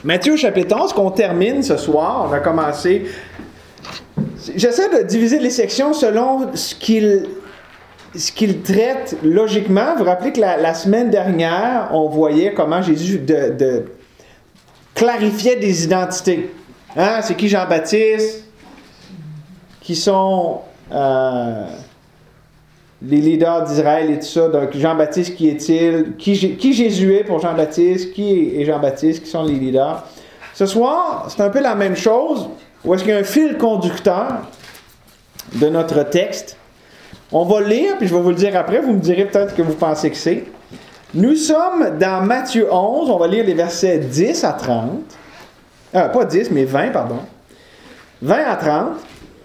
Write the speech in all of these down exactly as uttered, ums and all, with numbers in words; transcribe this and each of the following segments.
Matthieu chapitre onze, qu'on termine ce soir. On a commencé... J'essaie de diviser les sections selon ce qu'il, ce qu'il traite logiquement. Vous vous rappelez que la, la semaine dernière, on voyait comment Jésus de, de clarifiait des identités. Hein? C'est qui Jean-Baptiste? Qui sont... Euh, les leaders d'Israël et tout ça. Donc, Jean-Baptiste, qui est-il? Qui, qui Jésus est pour Jean-Baptiste? Qui est Jean-Baptiste? Qui sont les leaders? Ce soir, c'est un peu la même chose. Où est-ce qu'il y a un fil conducteur de notre texte? On va le lire, puis je vais vous le dire après. Vous me direz peut-être que vous pensez que c'est. Nous sommes dans Matthieu onze. On va lire les versets dix à trente. Euh, pas dix, mais vingt, pardon. vingt à trente.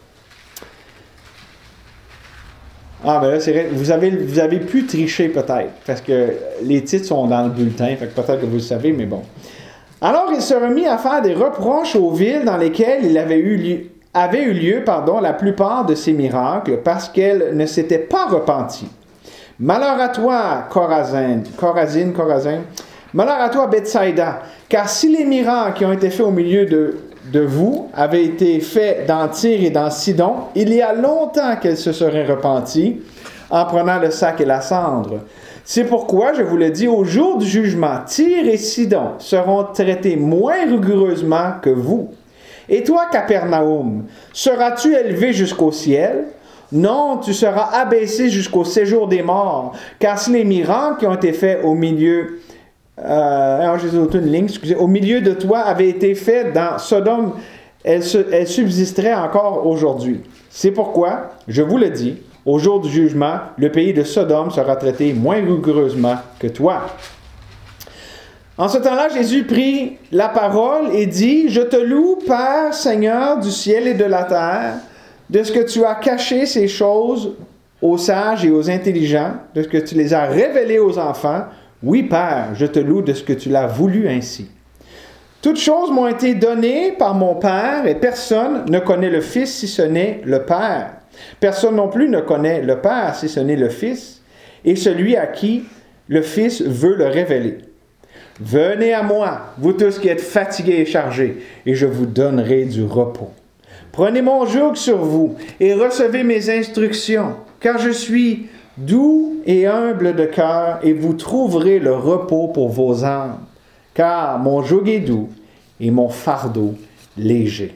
Ah, ben là, c'est vrai. Vous avez, vous avez pu tricher peut-être, parce que les titres sont dans le bulletin, fait que peut-être que vous le savez, mais bon. Alors, il se remit à faire des reproches aux villes dans lesquelles il avait eu lieu, avait eu lieu pardon, la plupart de ces miracles, parce qu'elles ne s'étaient pas repenties. Malheur à toi, Chorazin, Chorazine, Chorazin. Malheur à toi, Bethsaïda, car si les miracles qui ont été faits au milieu de de vous avait été fait dans Tyr et dans Sidon, il y a longtemps qu'elle se serait repentie en prenant le sac et la cendre. C'est pourquoi, je vous le dis, au jour du jugement, Tyr et Sidon seront traités moins rigoureusement que vous. Et toi, Capernaum, seras-tu élevé jusqu'au ciel? Non, tu seras abaissé jusqu'au séjour des morts, car si les miracles qui ont été faits au milieu Euh, alors, j'ai une ligne, excusez, au milieu de toi avait été fait dans Sodome, elle, elle subsisterait encore aujourd'hui. C'est pourquoi, je vous le dis, au jour du jugement, le pays de Sodome sera traité moins rigoureusement que toi. En ce temps-là, Jésus prit la parole et dit, « Je te loue, Père, Seigneur du ciel et de la terre, de ce que tu as caché ces choses aux sages et aux intelligents, de ce que tu les as révélées aux enfants. Oui, Père, je te loue de ce que tu l'as voulu ainsi. Toutes choses m'ont été données par mon Père, et personne ne connaît le Fils si ce n'est le Père. Personne non plus ne connaît le Père si ce n'est le Fils, et celui à qui le Fils veut le révéler. Venez à moi, vous tous qui êtes fatigués et chargés, et je vous donnerai du repos. Prenez mon joug sur vous, et recevez mes instructions, car je suis doux et humble de cœur, et vous trouverez le repos pour vos âmes, car mon joug est doux et mon fardeau léger.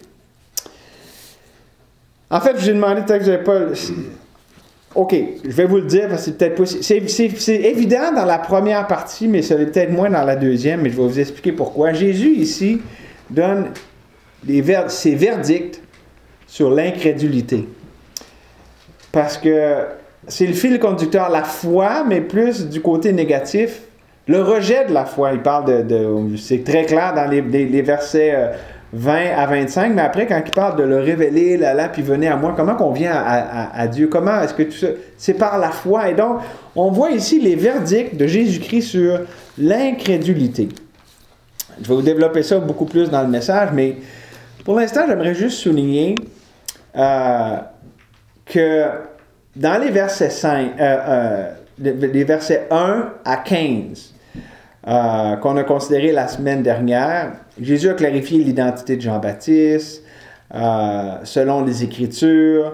En fait, j'ai demandé peut-être que je n'avais pas... OK, je vais vous le dire, parce que c'est peut-être pas... C'est, c'est, c'est évident dans la première partie, mais ça l'est peut-être moins dans la deuxième, mais je vais vous expliquer pourquoi. Jésus, ici, donne des ver- ses verdicts sur l'incrédulité. Parce que c'est le fil conducteur, la foi, mais plus du côté négatif. Le rejet de la foi, il parle de... de c'est très clair dans les, les, les versets euh, vingt à vingt-cinq, mais après, quand il parle de le révéler, là, là, puis venez à moi, comment qu'on vient à, à, à Dieu? Comment est-ce que tout ça... C'est par la foi. Et donc, on voit ici les verdicts de Jésus-Christ sur l'incrédulité. Je vais vous développer ça beaucoup plus dans le message, mais pour l'instant, j'aimerais juste souligner euh, que dans les versets cinq, euh, euh, les versets un à quinze, euh, qu'on a considéré la semaine dernière, Jésus a clarifié l'identité de Jean-Baptiste, euh, selon les Écritures,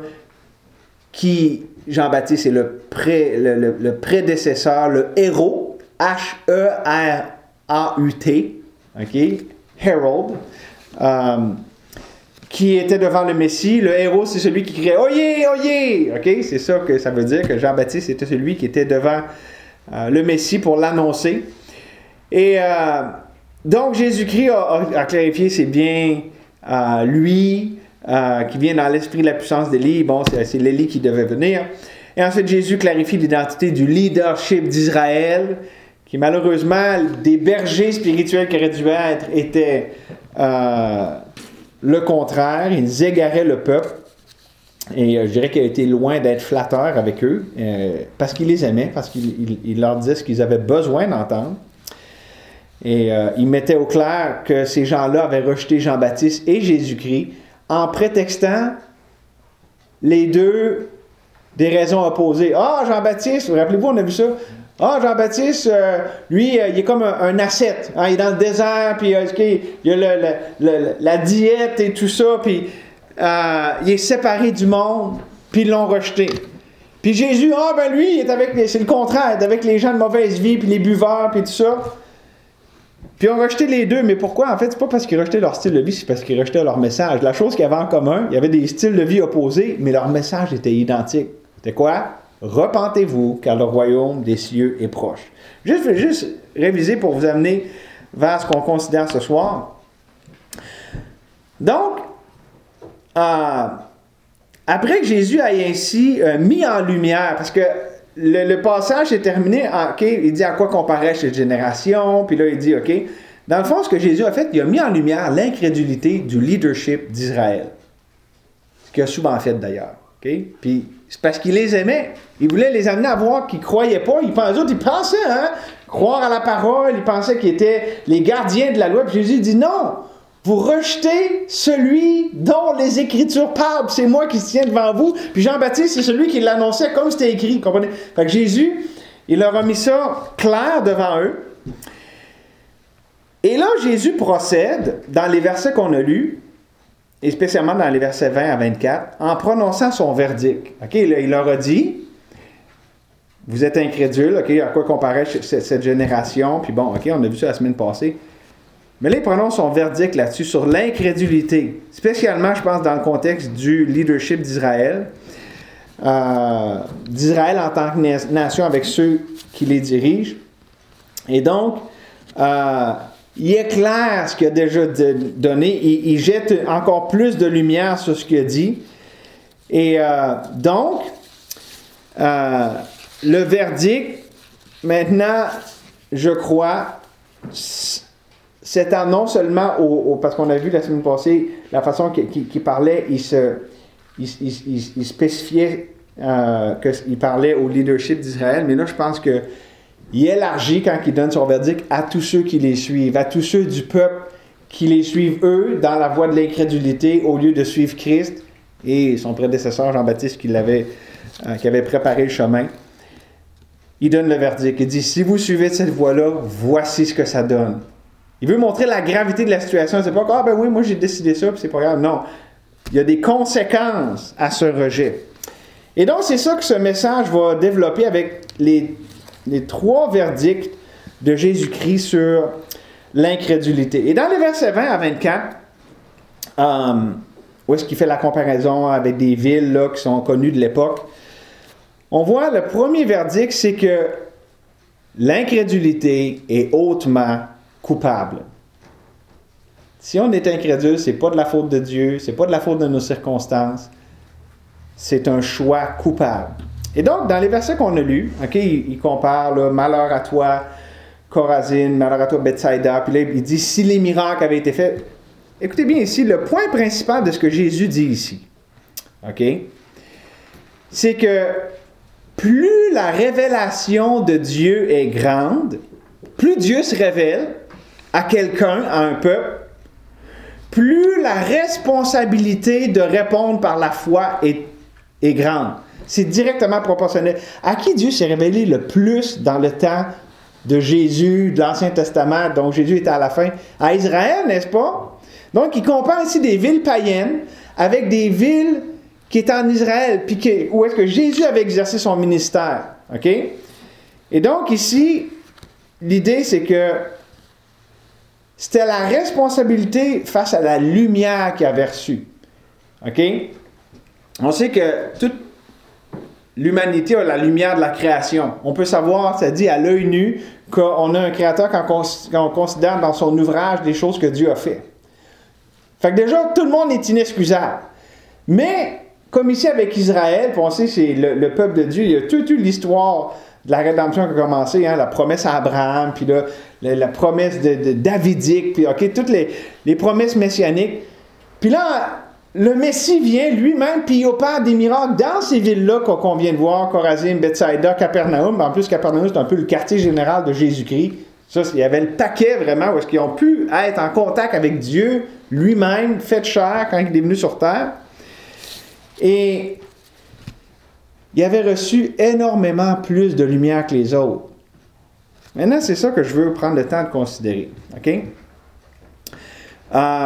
qui, Jean-Baptiste est le, pré, le, le, le prédécesseur, le héros, H E R A U T, OK, Herald, euh, qui était devant le Messie. Le héros, c'est celui qui criait « Oyez, oyez !» OK? C'est ça que ça veut dire, que Jean-Baptiste était celui qui était devant euh, le Messie pour l'annoncer. Et euh, donc, Jésus-Christ a, a, a clarifié, c'est bien euh, lui euh, qui vient dans l'esprit de la puissance d'Élie. Bon, c'est, c'est l'Élie qui devait venir. Et ensuite, Jésus clarifie l'identité du leadership d'Israël, qui malheureusement, des bergers spirituels qui auraient dû être, étaient... Euh, le contraire, ils égaraient le peuple, et euh, je dirais qu'il a été loin d'être flatteur avec eux, euh, parce qu'il les aimait, parce qu'il il, il leur disait ce qu'ils avaient besoin d'entendre. Et euh, il mettait au clair que ces gens-là avaient rejeté Jean-Baptiste et Jésus-Christ en prétextant les deux des raisons opposées. Ah, Jean-Baptiste, vous rappelez-vous, on a vu ça? Ah, Jean-Baptiste, euh, lui, euh, il est comme un, un ascète. Hein, il est dans le désert, puis euh, okay, il y a le, le, le, la diète et tout ça, puis euh, il est séparé du monde, puis ils l'ont rejeté. Puis Jésus, ah ben lui, il est avec les, c'est le contraire, il est avec les gens de mauvaise vie, puis les buveurs, puis tout ça. Puis ils ont rejeté les deux, mais pourquoi? En fait, c'est pas parce qu'ils rejetaient leur style de vie, c'est parce qu'ils rejetaient leur message. La chose qu'ils avaient en commun, il y avait des styles de vie opposés, mais leur message était identique. C'était quoi? Repentez-vous, car le royaume des cieux est proche. Juste, je vais juste réviser pour vous amener vers ce qu'on considère ce soir. Donc, euh, après que Jésus ait ainsi euh, mis en lumière, parce que le, le passage est terminé, en, OK, il dit à quoi comparait cette génération, puis là il dit, OK, dans le fond, ce que Jésus a fait, il a mis en lumière l'incrédulité du leadership d'Israël. Ce qu'il a souvent fait d'ailleurs. OK? Puis c'est parce qu'il les aimait. Il voulait les amener à voir qu'ils ne croyaient pas. Ils, les autres, ils pensaient, hein, croire à la parole. Ils pensaient qu'ils étaient les gardiens de la loi. Puis Jésus dit non, vous rejetez celui dont les Écritures parlent. C'est moi qui se tiens devant vous. Puis Jean-Baptiste, c'est celui qui l'annonçait comme c'était écrit. Comprenez? Fait que Jésus, il leur a mis ça clair devant eux. Et là, Jésus procède, dans les versets qu'on a lus, et spécialement dans les versets vingt à vingt-quatre, en prononçant son verdict. OK, là, il leur a dit, vous êtes incrédules, OK, à quoi comparait cette génération, puis bon, OK, on a vu ça la semaine passée. Mais là, il prononce son verdict là-dessus, sur l'incrédulité, spécialement, je pense, dans le contexte du leadership d'Israël, euh, d'Israël en tant que nation avec ceux qui les dirigent. Et donc, euh, il éclaire ce qu'il a déjà donné. Il, il jette encore plus de lumière sur ce qu'il a dit. Et euh, donc, euh, le verdict, maintenant, je crois, s'étend non seulement au, au... Parce qu'on a vu la semaine passée, la façon qu'il, qu'il, qu'il parlait, il, se, il, il, il, il spécifiait euh, qu'il parlait au leadership d'Israël. Mais là, je pense que il élargit quand il donne son verdict à tous ceux qui les suivent, à tous ceux du peuple qui les suivent, eux, dans la voie de l'incrédulité, au lieu de suivre Christ et son prédécesseur Jean-Baptiste qui, l'avait, euh, qui avait préparé le chemin. Il donne le verdict. Il dit, si vous suivez cette voie-là, voici ce que ça donne. Il veut montrer la gravité de la situation. C'est pas que, ah ben oui, moi j'ai décidé ça, puis c'est pas grave. Non. Il y a des conséquences à ce rejet. Et donc, c'est ça que ce message va développer avec les les trois verdicts de Jésus-Christ sur l'incrédulité. Et dans les versets vingt à vingt-quatre, euh, où est-ce qu'il fait la comparaison avec des villes là, qui sont connues de l'époque, on voit le premier verdict, c'est que l'incrédulité est hautement coupable. Si on est incrédule, c'est pas de la faute de Dieu, c'est pas de la faute de nos circonstances, c'est un choix coupable. Et donc, dans les versets qu'on a lus, okay, il, il compare là, « Malheur à toi, Chorazine, malheur à toi, Bethsaïda », puis là, il dit « Si les miracles avaient été faits ». Écoutez bien ici, le point principal de ce que Jésus dit ici, OK, c'est que plus la révélation de Dieu est grande, plus Dieu se révèle à quelqu'un, à un peuple, plus la responsabilité de répondre par la foi est, est grande. C'est directement proportionnel. À qui Dieu s'est révélé le plus dans le temps de Jésus, de l'Ancien Testament, dont Jésus était à la fin? À Israël, n'est-ce pas? Donc, il compare ici des villes païennes avec des villes qui étaient en Israël, puis que, où est-ce que Jésus avait exercé son ministère. OK? Et donc, ici, l'idée, c'est que c'était la responsabilité face à la lumière qu'il avait reçue. OK? On sait que toute l'humanité a la lumière de la création. On peut savoir, ça dit à l'œil nu, qu'on a un créateur quand on, quand on considère dans son ouvrage des choses que Dieu a fait. Fait que déjà, tout le monde est inexcusable. Mais, comme ici avec Israël, puis on sait c'est le, le peuple de Dieu, il y a toute l'histoire de la rédemption qui a commencé, hein, la promesse à Abraham, puis là, la, la promesse de, de Davidique, puis ok, toutes les, les promesses messianiques. Puis là, le Messie vient lui-même, puis il opère des miracles dans ces villes-là qu'on vient de voir, Chorazine, Bethsaïda, Capernaum. En plus, Capernaum, c'est un peu le quartier général de Jésus-Christ. Ça, il y avait le paquet vraiment où est-ce qu'ils ont pu être en contact avec Dieu lui-même, fait chair quand il est venu sur terre. Et il avait reçu énormément plus de lumière que les autres. Maintenant, c'est ça que je veux prendre le temps de considérer. OK? Euh,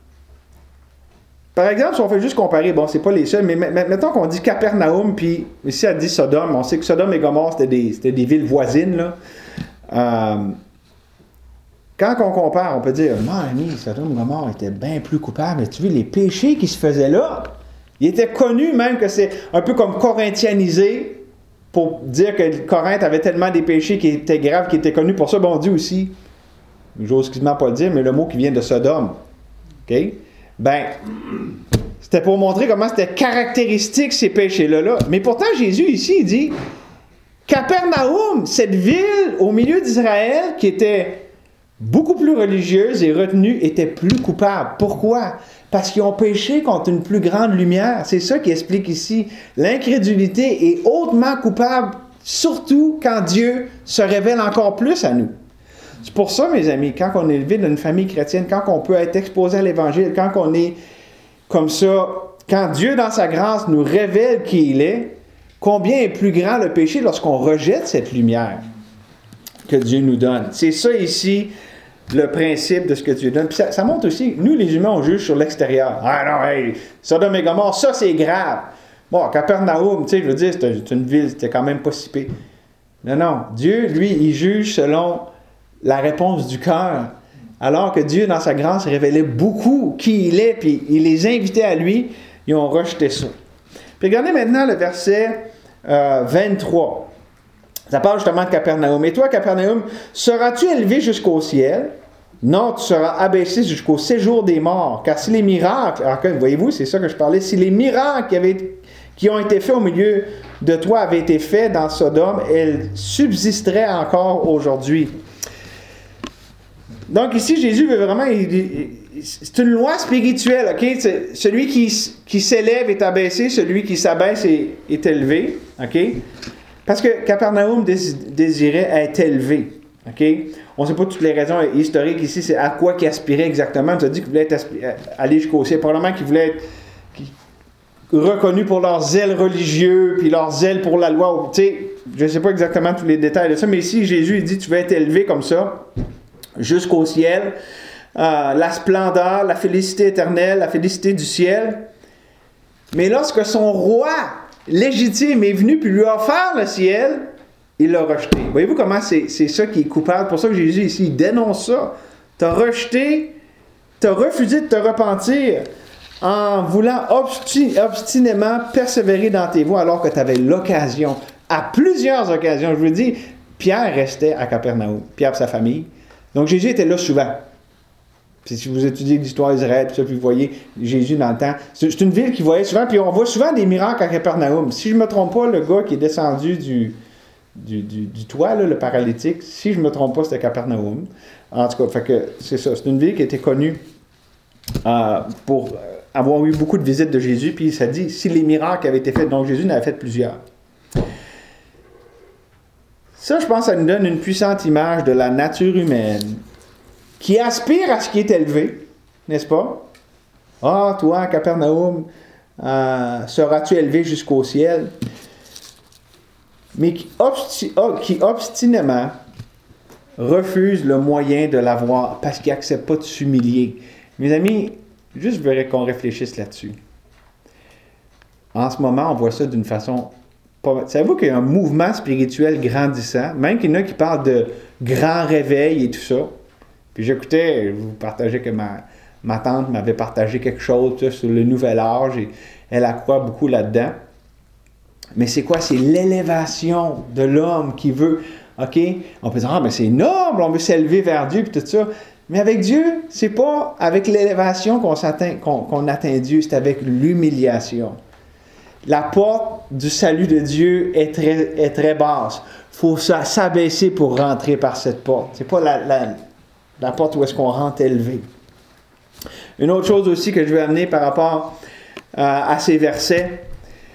par exemple, si on fait juste comparer, bon, c'est pas les seuls, mais mettons qu'on dit Capernaum, puis ici, elle dit Sodome. On sait que Sodome et Gomorrhe, c'était des, c'était des villes voisines, là. Euh, quand on compare, on peut dire, non, ami, Sodome et Gomorrhe étaient bien plus coupables. Mais tu vois, les péchés qui se faisaient là, ils étaient connus même que c'est un peu comme corinthianisé, pour dire que Corinthe avait tellement des péchés qui étaient graves, qui étaient connus. Pour ça, bon, on dit aussi, j'ose quasiment pas le dire, mais le mot qui vient de Sodome. OK? Ben, c'était pour montrer comment c'était caractéristique ces péchés-là. Là. Mais pourtant, Jésus, ici, il dit, Capernaum, cette ville au milieu d'Israël qui était beaucoup plus religieuse et retenue, était plus coupable. Pourquoi? Parce qu'ils ont péché contre une plus grande lumière. C'est ça qui explique ici. L'incrédulité est hautement coupable, surtout quand Dieu se révèle encore plus à nous. C'est pour ça, mes amis, quand on est élevé dans une famille chrétienne, quand on peut être exposé à l'Évangile, quand on est comme ça, quand Dieu, dans sa grâce, nous révèle qui il est, combien est plus grand le péché lorsqu'on rejette cette lumière que Dieu nous donne. C'est ça ici, le principe de ce que Dieu donne. Puis ça, ça montre aussi, nous les humains, on juge sur l'extérieur. Ah non, hey, Sodome et Gomorrhe, ça c'est grave. Bon, Capernaum, tu sais, je veux dire, c'est une ville, c'était quand même pas si pire. Non, non, Dieu, lui, il juge selon la réponse du cœur. Alors que Dieu, dans sa grâce, révélait beaucoup qui il est, puis il les invitait à lui, ils ont rejeté ça. Puis regardez maintenant le verset euh, vingt-trois. Ça parle justement de Capernaum. Et toi, Capernaum, seras-tu élevé jusqu'au ciel? Non, tu seras abaissé jusqu'au séjour des morts. Car si les miracles, alors que, voyez-vous, c'est ça que je parlais, si les miracles qui, avaient, qui ont été faits au milieu de toi avaient été faits dans Sodome, elles subsisteraient encore aujourd'hui. Donc ici, Jésus veut vraiment... Il, il, c'est une loi spirituelle, OK? C'est, celui qui, qui s'élève est abaissé, celui qui s'abaisse est, est élevé, OK? Parce que Capernaum désirait être élevé, OK? On ne sait pas toutes les raisons historiques ici, c'est à quoi qu'il aspirait exactement. Tu as dit qu'il voulait être, aller jusqu'au ciel. Probablement qu'il voulait être reconnu pour leur zèle religieux, puis leur zèle pour la loi. Tu sais, je ne sais pas exactement tous les détails de ça, mais ici, Jésus, il dit, tu vas être élevé comme ça, jusqu'au ciel. Euh, la splendeur, la félicité éternelle, la félicité du ciel. Mais lorsque son roi légitime est venu puis lui a offert le ciel, il l'a rejeté. Voyez-vous comment c'est, c'est ça qui est coupable? Pour ça que Jésus ici, il dénonce ça. Tu as rejeté, tu as refusé de te repentir en voulant obsti- obstinément persévérer dans tes voies alors que tu avais l'occasion. À plusieurs occasions, je vous le dis, Pierre restait à Capernaum, Pierre et sa famille. Donc Jésus était là souvent. Puis si vous étudiez l'histoire d'Israël, puis, ça, puis vous voyez Jésus dans le temps, c'est, c'est une ville qui voyait souvent, puis on voit souvent des miracles à Capernaum. Si je ne me trompe pas, le gars qui est descendu du, du, du, du toit, là, le paralytique, si je ne me trompe pas, c'était Capernaum. En tout cas, fait que c'est ça. C'est une ville qui était connue euh, pour avoir eu beaucoup de visites de Jésus, puis ça dit, si les miracles avaient été faits, donc Jésus en avait fait plusieurs. Ça, je pense, ça nous donne une puissante image de la nature humaine qui aspire à ce qui est élevé, n'est-ce pas? Ah, toi, Capernaum, euh, seras-tu élevé jusqu'au ciel? Mais qui, obsti- oh, qui obstinément refuse le moyen de l'avoir parce qu'il n'accepte pas de s'humilier. Mes amis, juste je voudrais qu'on réfléchisse là-dessus. En ce moment, on voit ça d'une façon... Pas... Savez-vous qu'il y a un mouvement spirituel grandissant, même qu'il y en a qui parlent de grand réveil et tout ça. Puis j'écoutais, je vous partageais que ma, ma tante m'avait partagé quelque chose ça, sur le nouvel âge et elle accroît beaucoup là-dedans. Mais c'est quoi? C'est l'élévation de l'homme qui veut, OK? On peut dire, ah, mais c'est noble, on veut s'élever vers Dieu et tout ça. Mais avec Dieu, c'est pas avec l'élévation qu'on, s'atteint, qu'on, qu'on atteint Dieu, c'est avec l'humiliation. La porte du salut de Dieu est très, est très basse. Il faut s'abaisser pour rentrer par cette porte. C'est pas la... la la porte où est-ce qu'on rentre élevé. Une autre chose aussi que je veux amener par rapport euh, à ces versets,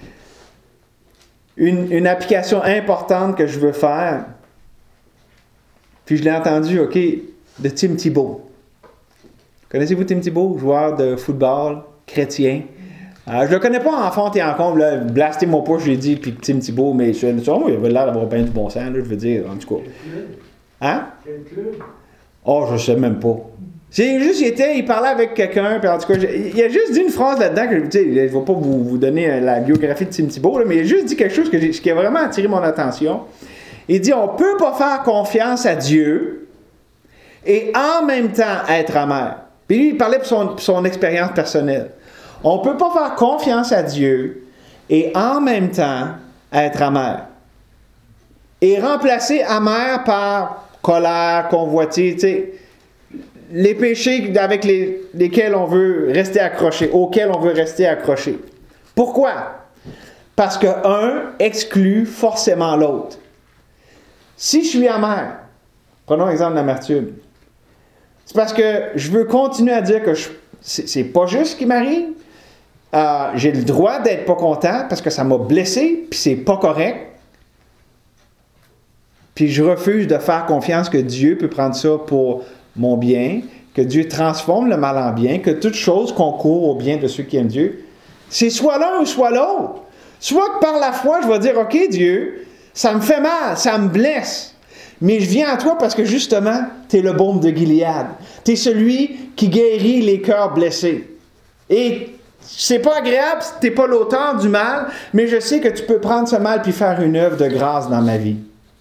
une, une application importante que je veux faire, puis je l'ai entendu, OK, de Tim Thibault. Connaissez-vous Tim Thibault, joueur de football chrétien? Euh, je ne le connais pas en fond et en comble, là, blastez-moi pas, je l'ai dit, puis Tim Thibault, mais je, oh, il avait l'air d'avoir bien du bon sens, là, je veux dire, en tout cas. Hein? Quel club? Oh, je sais même pas. C'est juste, il était, il parlait avec quelqu'un, puis en tout cas, il a juste dit une phrase là-dedans que, tu sais, je ne vais pas vous, vous donner la biographie de Tim Thibault, là, mais il a juste dit quelque chose que j'ai, qui a vraiment attiré mon attention. Il dit, on ne peut pas faire confiance à Dieu et en même temps être amer. Puis lui, il parlait pour son, pour son expérience personnelle. On ne peut pas faire confiance à Dieu et en même temps être amer. Et remplacer amer par colère, convoitise, tu sais, les péchés avec les, lesquels on veut rester accroché, auxquels on veut rester accroché. Pourquoi? Parce que un exclut forcément l'autre. Si je suis amer, prenons l'exemple de l'amertume, c'est parce que je veux continuer à dire que je, c'est, c'est pas juste ce qui m'arrive. Euh, j'ai le droit d'être pas content parce que ça m'a blessé, puis c'est pas correct. Puis je refuse de faire confiance que Dieu peut prendre ça pour mon bien, que Dieu transforme le mal en bien, que toute chose concourt au bien de ceux qui aiment Dieu. C'est soit l'un ou soit l'autre. Soit que par la foi, je vais dire, OK, Dieu, ça me fait mal, ça me blesse, mais je viens à toi parce que justement, tu es le baume de Gilead. Tu es celui qui guérit les cœurs blessés. Et c'est pas agréable, tu n'es pas l'auteur du mal, mais je sais que tu peux prendre ce mal puis faire une œuvre de grâce dans ma vie.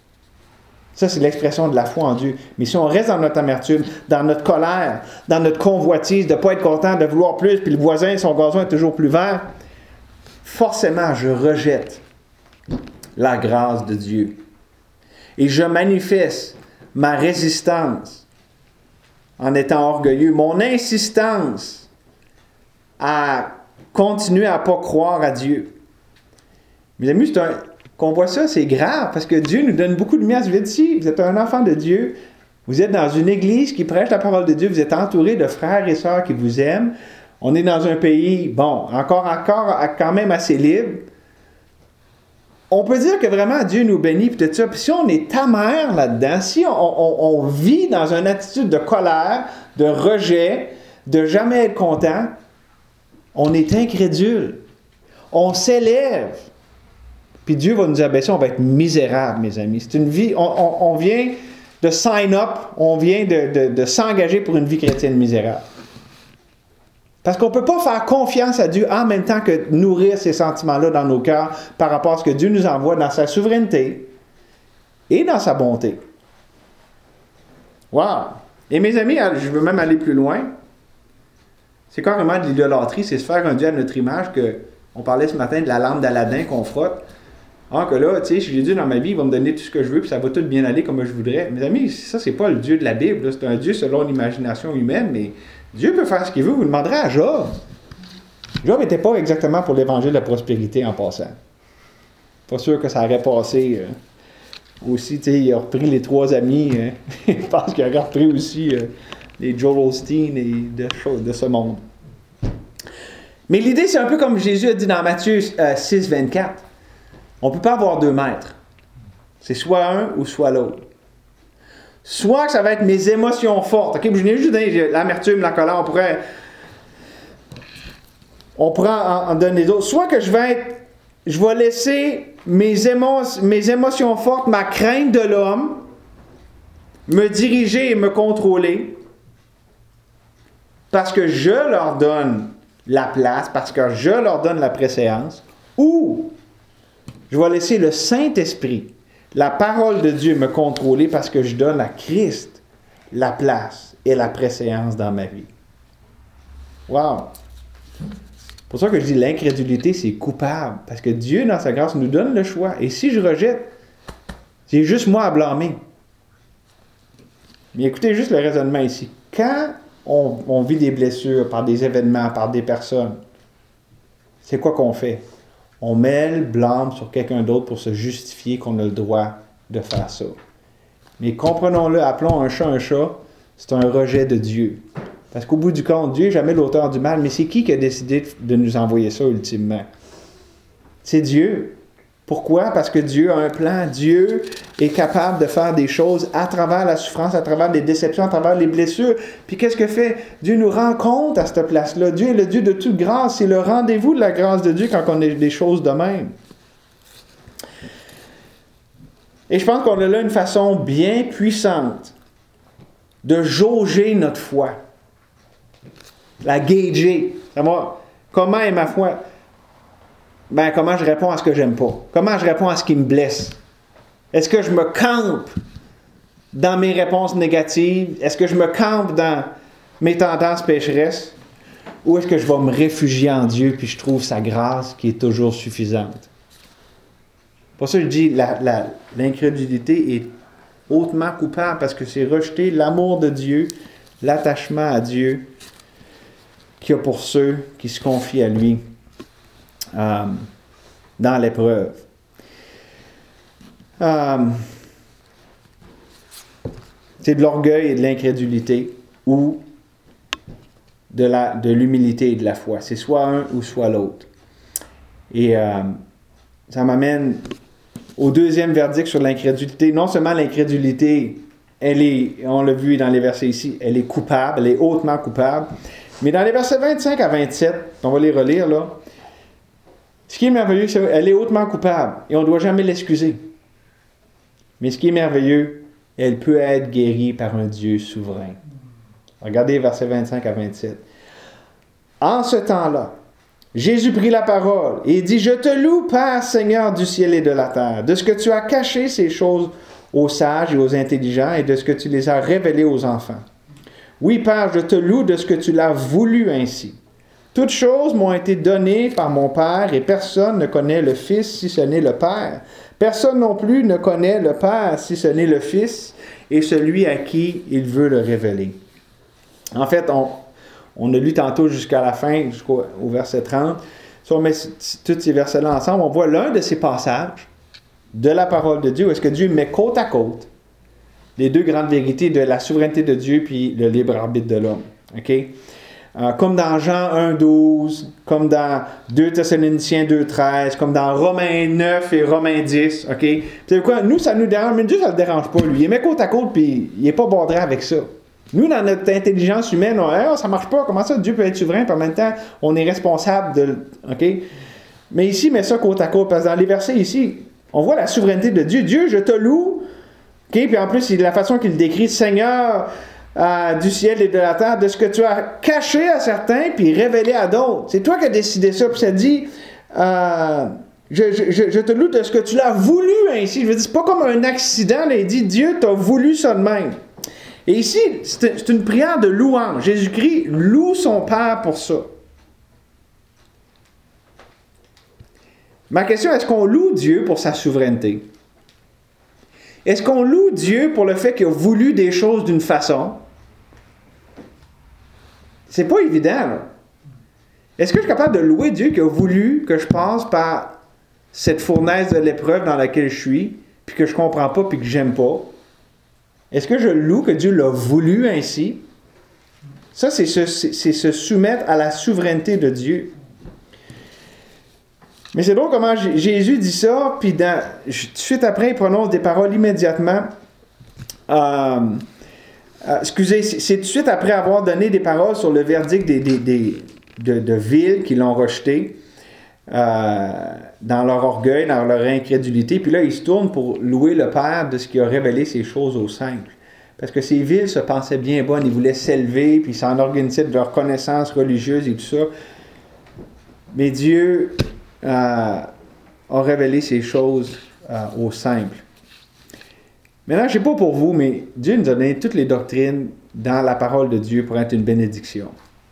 Ça, c'est l'expression de la foi en Dieu. Mais si on reste dans notre amertume, dans notre colère, dans notre convoitise, de ne pas être content, de vouloir plus, puis le voisin, son gazon est toujours plus vert, forcément, je rejette la grâce de Dieu. Et je manifeste ma résistance en étant orgueilleux, mon insistance à continuer à ne pas croire à Dieu. Mes amis, c'est un... qu'on voit ça, c'est grave, parce que Dieu nous donne beaucoup de lumière. Vous êtes ici, vous êtes un enfant de Dieu, vous êtes dans une église qui prêche la parole de Dieu, vous êtes entouré de frères et sœurs qui vous aiment. On est dans un pays, bon, encore, encore, quand même assez libre. On peut dire que vraiment Dieu nous bénit, puis tout ça. Puis si on est amer là-dedans, si on, on, on vit dans une attitude de colère, de rejet, de jamais être content, on est incrédule. On s'élève. Puis Dieu va nous abaisser, on va être misérable, mes amis. C'est une vie, on, on, on vient de sign up, on vient de, de, de s'engager pour une vie chrétienne misérable. Parce qu'on ne peut pas faire confiance à Dieu en même temps que nourrir ces sentiments-là dans nos cœurs par rapport à ce que Dieu nous envoie dans sa souveraineté et dans sa bonté. Wow! Et mes amis, je veux même aller plus loin. C'est carrément de l'idolâtrie, c'est se faire un Dieu à notre image, que on parlait ce matin de la lampe d'Aladin qu'on frotte. Ah, que là, tu sais, si j'ai Dieu dans ma vie, il va me donner tout ce que je veux, puis ça va tout bien aller comme je voudrais. Mes amis, ça, c'est pas le Dieu de la Bible, là. C'est un Dieu selon l'imagination humaine, mais Dieu peut faire ce qu'il veut. Vous demanderez à Job. Job n'était pas exactement pour l'évangile de la prospérité en passant. Pas sûr que ça aurait passé. Euh, aussi, tu sais, il a repris les trois amis. Hein. Je pense qu'il aurait repris aussi euh, les Joel Osteen et de, de ce monde. Mais l'idée, c'est un peu comme Jésus a dit dans Matthieu euh, six, vingt-quatre. On ne peut pas avoir deux maîtres. C'est soit un ou soit l'autre. Soit que ça va être mes émotions fortes. OK, je n'ai juste donné l'amertume, la colère, on pourrait, on pourrait en, en donner d'autres. Soit que je vais être, je vais laisser mes, émo, mes émotions fortes, ma crainte de l'homme, me diriger et me contrôler parce que je leur donne la place, parce que je leur donne la préséance, ou je vais laisser le Saint-Esprit, la parole de Dieu, me contrôler parce que je donne à Christ la place et la préséance dans ma vie. Wow! C'est pour ça que je dis l'incrédulité, c'est coupable. Parce que Dieu, dans sa grâce, nous donne le choix. Et si je rejette, c'est juste moi à blâmer. Mais écoutez juste le raisonnement ici. Quand on, on vit des blessures par des événements, par des personnes, c'est quoi qu'on fait? On met le blâme sur quelqu'un d'autre pour se justifier qu'on a le droit de faire ça. Mais comprenons-le, appelons un chat un chat, c'est un rejet de Dieu. Parce qu'au bout du compte, Dieu n'est jamais l'auteur du mal, mais c'est qui qui a décidé de nous envoyer ça ultimement? C'est Dieu. Pourquoi? Parce que Dieu a un plan. Dieu est capable de faire des choses à travers la souffrance, à travers les déceptions, à travers les blessures. Puis qu'est-ce que fait? Dieu nous rend compte à cette place-là. Dieu est le Dieu de toute grâce. C'est le rendez-vous de la grâce de Dieu quand on a des choses de même. Et je pense qu'on a là une façon bien puissante de jauger notre foi. La gager. Comment est ma foi? Ben, comment je réponds à ce que j'aime pas? Comment je réponds à ce qui me blesse? Est-ce que je me campe dans mes réponses négatives? Est-ce que je me campe dans mes tendances pécheresses? Ou est-ce que je vais me réfugier en Dieu puis je trouve sa grâce qui est toujours suffisante? Pour ça, je dis la, la, l'incrédulité est hautement coupable parce que c'est rejeter l'amour de Dieu, l'attachement à Dieu qu'il y a pour ceux qui se confient à lui euh, dans l'épreuve. Euh, c'est de l'orgueil et de l'incrédulité ou de, la, de l'humilité et de la foi. C'est soit un ou soit l'autre. Et euh, ça m'amène au deuxième verdict sur l'incrédulité. Non seulement l'incrédulité, elle est, on l'a vu dans les versets ici, elle est coupable, elle est hautement coupable. Mais dans les versets vingt-cinq à vingt-sept, on va les relire là, ce qui est merveilleux, c'est qu'elle est hautement coupable et on ne doit jamais l'excuser. Mais ce qui est merveilleux, elle peut être guérie par un Dieu souverain. Regardez versets vingt-cinq à vingt-sept. En ce temps-là, Jésus prit la parole et dit « Je te loue, Père, Seigneur du ciel et de la terre, de ce que tu as caché ces choses aux sages et aux intelligents et de ce que tu les as révélées aux enfants. Oui, Père, je te loue de ce que tu l'as voulu ainsi. Toutes choses m'ont été données par mon Père et personne ne connaît le Fils si ce n'est le Père. Personne non plus ne connaît le Père si ce n'est le Fils et celui à qui il veut le révéler. » En fait, on, on a lu tantôt jusqu'à la fin, jusqu'au au verset trente. Si on met tous ces versets-là ensemble, on voit l'un de ces passages de la parole de Dieu où est-ce que Dieu met côte à côte les deux grandes vérités de la souveraineté de Dieu puis le libre arbitre de l'homme. OK? Euh, comme dans Jean un douze, comme dans deux Thessaloniciens deux treize, comme dans Romains neuf et Romains dix. OK? Vous savez quoi? Nous, ça nous dérange, mais Dieu, ça ne le dérange pas, lui. Il met côte à côte puis il n'est pas bordé avec ça. Nous, dans notre intelligence humaine, on, hey, ça ne marche pas. Comment ça, Dieu peut être souverain, puis en même temps, on est responsable de... OK? Mais ici, met ça côte à côte, parce que dans les versets ici, on voit la souveraineté de Dieu. Dieu, je te loue. OK? Puis en plus, la façon qu'il décrit, Seigneur euh, du ciel et de la terre, de ce que tu as caché à certains, puis révélé à d'autres. C'est toi qui as décidé ça. Puis ça dit, euh, je, je, je te loue de ce que tu l'as voulu ainsi. Je veux dire, c'est pas comme un accident. Là, il dit, Dieu t'a voulu ça de même. Et ici, c'est une prière de louange. Jésus-Christ loue son Père pour ça. Ma question, est-ce qu'on loue Dieu pour sa souveraineté? Est-ce qu'on loue Dieu pour le fait qu'il a voulu des choses d'une façon? C'est pas évident, là. Est-ce que je suis capable de louer Dieu qui a voulu que je passe par cette fournaise de l'épreuve dans laquelle je suis, puis que je comprends pas, puis que j'aime pas? Est-ce que je loue que Dieu l'a voulu ainsi? Ça, c'est se, c'est, c'est se soumettre à la souveraineté de Dieu. Mais c'est drôle comment J- Jésus dit ça, puis dans, tout de suite après, il prononce des paroles immédiatement. Euh, euh, excusez, c'est, c'est tout de suite après avoir donné des paroles sur le verdict des, des, des, de, de villes qui l'ont rejeté, euh, dans leur orgueil, dans leur incrédulité. Puis là, il se tourne pour louer le Père de ce qui a révélé ces choses aux simples. Parce que ces villes se pensaient bien bonnes, ils voulaient s'élever, puis ils s'en organisaient de leur connaissance religieuse et tout ça. Mais Dieu euh, a révélé ces choses euh, aux simples. Maintenant, je ne sais pas pour vous, mais Dieu nous a donné toutes les doctrines dans la parole de Dieu pour être une bénédiction.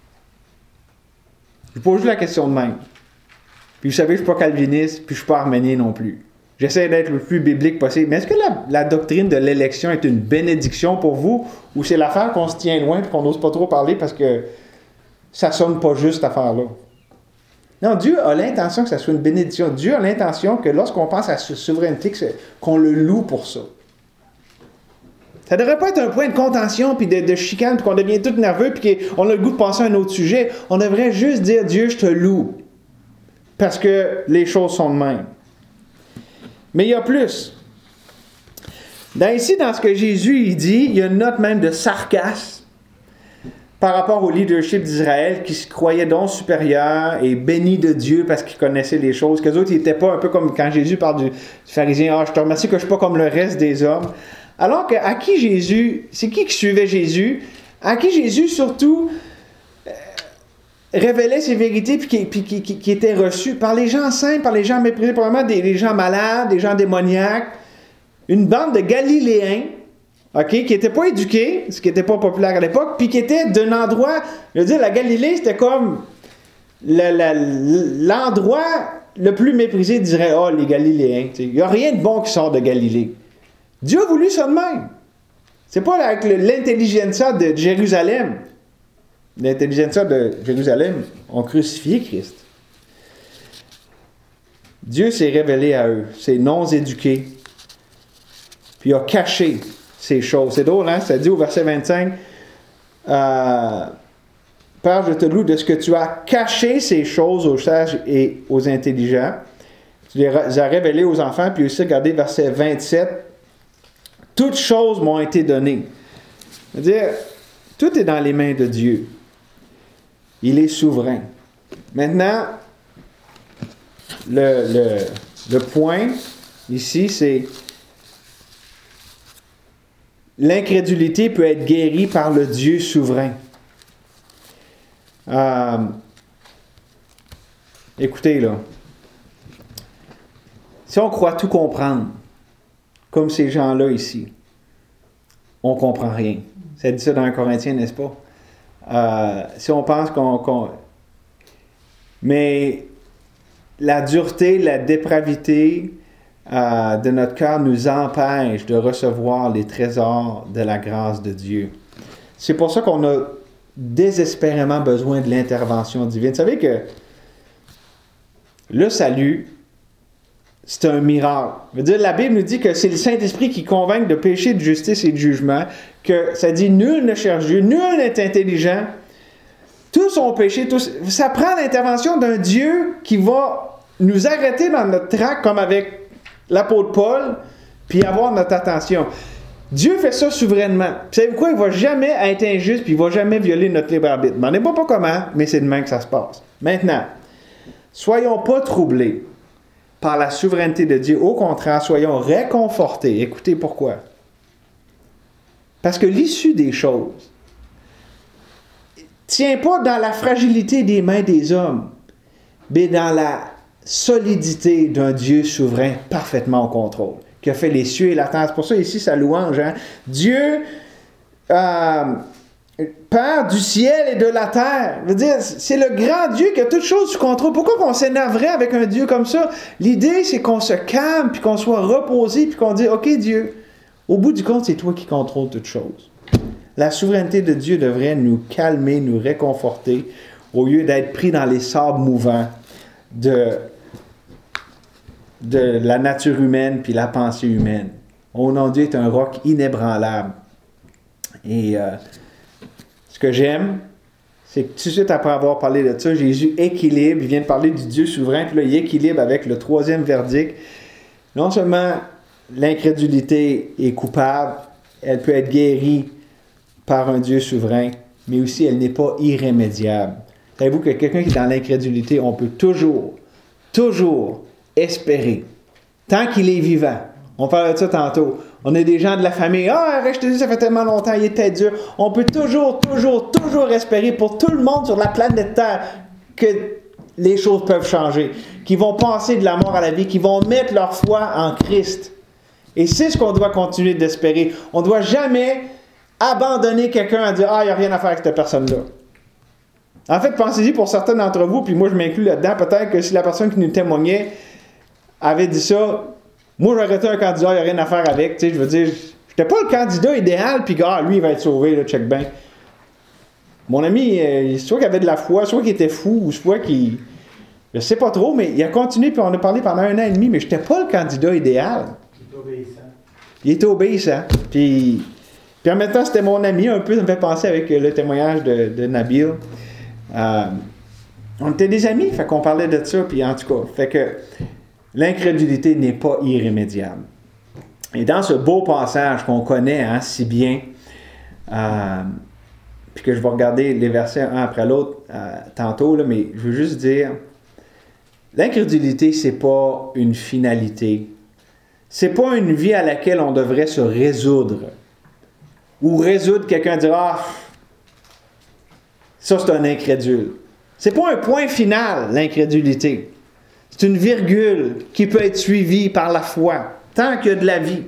Je pose juste la question de même. Puis vous savez, je ne suis pas calviniste, puis je ne suis pas arménien non plus. J'essaie d'être le plus biblique possible. Mais est-ce que la, la doctrine de l'élection est une bénédiction pour vous, ou c'est l'affaire qu'on se tient loin et qu'on n'ose pas trop parler parce que ça ne sonne pas juste, cette affaire-là? Non, Dieu a l'intention que ça soit une bénédiction. Dieu a l'intention que lorsqu'on pense à sa souveraineté, qu'on le loue pour ça. Ça ne devrait pas être un point de contention, puis de, de chicane, puis qu'on devient tout nerveux, puis qu'on a le goût de passer à un autre sujet. On devrait juste dire, Dieu, je te loue. Parce que les choses sont de même. Mais il y a plus. Dans, ici, dans ce que Jésus il dit, il y a une note même de sarcasme par rapport au leadership d'Israël qui se croyait donc supérieur et béni de Dieu parce qu'ils connaissaient les choses, qu'eux autres, ils n'étaient pas un peu comme quand Jésus parle du, du pharisien, « Ah, je te remercie que je ne suis pas comme le reste des hommes. » Alors qu'à qui Jésus, c'est qui qui suivait Jésus? À qui Jésus, surtout, euh, révélait ses vérités puis qui, puis qui, qui, qui étaient reçues par les gens simples, par les gens méprisés, probablement des, des gens malades, des gens démoniaques, une bande de Galiléens, OK, qui n'étaient pas éduqués, ce qui n'était pas populaire à l'époque, puis qui étaient d'un endroit, je veux dire, la Galilée, c'était comme le, le, l'endroit le plus méprisé d'Israël. Ah, oh, les Galiléens. Il n'y a rien de bon qui sort de Galilée. Dieu a voulu ça de même. C'est pas avec l'intelligentsia de Jérusalem. L'intelligentsia de Jérusalem ont crucifié Christ. Dieu s'est révélé à eux, ces non-éduqués, puis il a caché ces choses. C'est drôle, hein? Ça dit au verset vingt-cinq, euh, « Père, je te loue de ce que tu as caché ces choses aux sages et aux intelligents. Tu les as révélées aux enfants. » Puis aussi, regardez verset vingt-sept, « Toutes choses m'ont été données. » C'est-à-dire, tout est dans les mains de Dieu. Il est souverain. Maintenant, le, le, le point ici, c'est l'incrédulité peut être guérie par le Dieu souverain. Euh, écoutez, là. Si on croit tout comprendre, comme ces gens-là ici, on ne comprend rien. Ça dit ça dans un Corinthien, n'est-ce pas? Euh, si on pense qu'on, qu'on... Mais la dureté, la dépravité euh, de notre cœur nous empêche de recevoir les trésors de la grâce de Dieu. C'est pour ça qu'on a désespérément besoin de l'intervention divine. Vous savez que le salut, c'est un miracle. Je veux dire, la Bible nous dit que c'est le Saint-Esprit qui convainc de péché, de justice et de jugement, que ça dit « Nul ne cherche Dieu, nul n'est intelligent. » Tous ont péché, tous. Ça prend l'intervention d'un Dieu qui va nous arrêter dans notre trac, comme avec l'apôtre Paul, puis avoir notre attention. Dieu fait ça souverainement. Vous savez quoi? Il ne va jamais être injuste, puis il ne va jamais violer notre libre arbitre. Je ne sais pas comment, mais c'est de même que ça se passe. Maintenant, soyons pas troublés par la souveraineté de Dieu. Au contraire, soyons réconfortés. Écoutez pourquoi. Parce que l'issue des choses ne tient pas dans la fragilité des mains des hommes, mais dans la solidité d'un Dieu souverain parfaitement au contrôle, qui a fait les cieux et la terre. C'est pour ça ici sa louange. Hein? Dieu, euh, Père du ciel et de la terre. Je veux dire, c'est le grand Dieu qui a toutes choses sous contrôle. Pourquoi qu'on s'énerverait avec un Dieu comme ça? L'idée, c'est qu'on se calme, puis qu'on soit reposé, puis qu'on dise, « OK, Dieu, au bout du compte, c'est toi qui contrôles toutes choses. » La souveraineté de Dieu devrait nous calmer, nous réconforter, au lieu d'être pris dans les sables mouvants de, de la nature humaine puis la pensée humaine. Oh non, Dieu est un roc inébranlable. Et euh, ce que j'aime, c'est que tout de suite après avoir parlé de ça, Jésus équilibre, il vient de parler du Dieu souverain, puis là, il équilibre avec le troisième verdict. Non seulement l'incrédulité est coupable, elle peut être guérie par un Dieu souverain, mais aussi elle n'est pas irrémédiable. Savez-vous que quelqu'un qui est dans l'incrédulité, on peut toujours, toujours espérer, tant qu'il est vivant. On parlait de ça tantôt. On a des gens de la famille, « Ah, je te dis, ça fait tellement longtemps, il était dur. » On peut toujours, toujours, toujours espérer pour tout le monde sur la planète Terre que les choses peuvent changer, qu'ils vont passer de la mort à la vie, qu'ils vont mettre leur foi en Christ. Et c'est ce qu'on doit continuer d'espérer. On ne doit jamais abandonner quelqu'un à dire « Ah, il n'y a rien à faire avec cette personne-là. » En fait, pensez-y pour certains d'entre vous, puis moi je m'inclus là-dedans, peut-être que si la personne qui nous témoignait avait dit ça, moi j'aurais été un candidat, il n'y a rien à faire avec, tu sais, je veux dire, je n'étais pas le candidat idéal, puis ah, lui il va être sauvé, là, check bien. Mon ami, euh, soit qu'il avait de la foi, soit qu'il était fou, ou soit qu'il... Je sais pas trop, mais il a continué, puis on a parlé pendant un an et demi, mais je n'étais pas le candidat idéal. Il est obéissant. Il était obéissant, puis... Puis en même temps, c'était mon ami, un peu, ça me fait penser avec le témoignage de, de Nabil. Euh, on était des amis, fait qu'on parlait de ça, puis en tout cas, fait que l'incrédulité n'est pas irrémédiable. Et dans ce beau passage qu'on connaît hein, si bien, euh, puis que je vais regarder les versets un après l'autre euh, tantôt, là, mais je veux juste dire, l'incrédulité, c'est pas une finalité. C'est pas une vie à laquelle on devrait se résoudre. Ou résoudre, quelqu'un dira, ah, ça c'est un incrédule. C'est pas un point final, l'incrédulité. C'est une virgule qui peut être suivie par la foi, tant qu'il y a de la vie.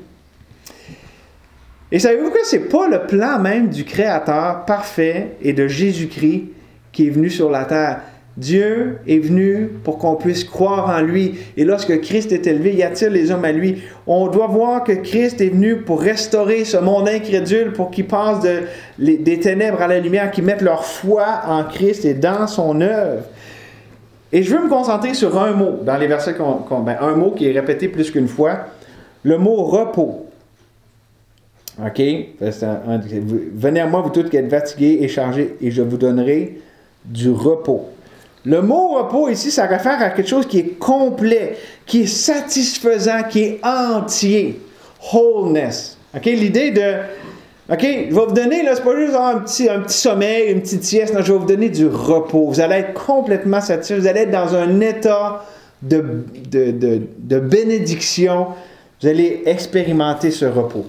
Et savez-vous que c'est pas le plan même du Créateur parfait et de Jésus-Christ qui est venu sur la terre. Dieu est venu pour qu'on puisse croire en lui. Et lorsque Christ est élevé, il attire les hommes à lui. On doit voir que Christ est venu pour restaurer ce monde incrédule, pour qu'ils passent de, les, des ténèbres à la lumière, qu'ils mettent leur foi en Christ et dans son œuvre. Et je veux me concentrer sur un mot dans les versets, qu'on, qu'on, ben, un mot qui est répété plus qu'une fois, le mot repos. OK? C'est un, un, venez à moi, vous tous qui êtes fatigués et chargés, et je vous donnerai du repos. Le mot repos ici, ça réfère à quelque chose qui est complet, qui est satisfaisant, qui est entier. Wholeness. OK? L'idée de... OK? Je vais vous donner, là, c'est pas juste un petit, un petit sommeil, une petite sieste. Non, je vais vous donner du repos. Vous allez être complètement satisfait. Vous allez être dans un état de, de, de, de bénédiction. Vous allez expérimenter ce repos.